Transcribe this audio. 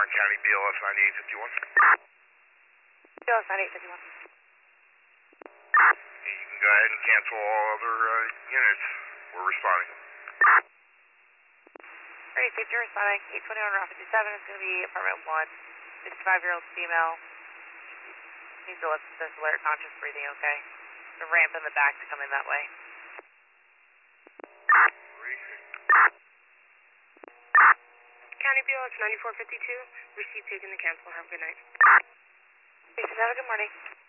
County BLS 9851. BLS 9851. You can go ahead and cancel all other units. We're responding. Alright, safety responding. 821 Route 57 is going to be apartment 1. 55-year-old female. Needs to listen to this alert, conscious breathing, okay? The ramp in the back to come in that way. County BLS 9452, receipt taken to cancel. Have a good night. Jason, have a good morning.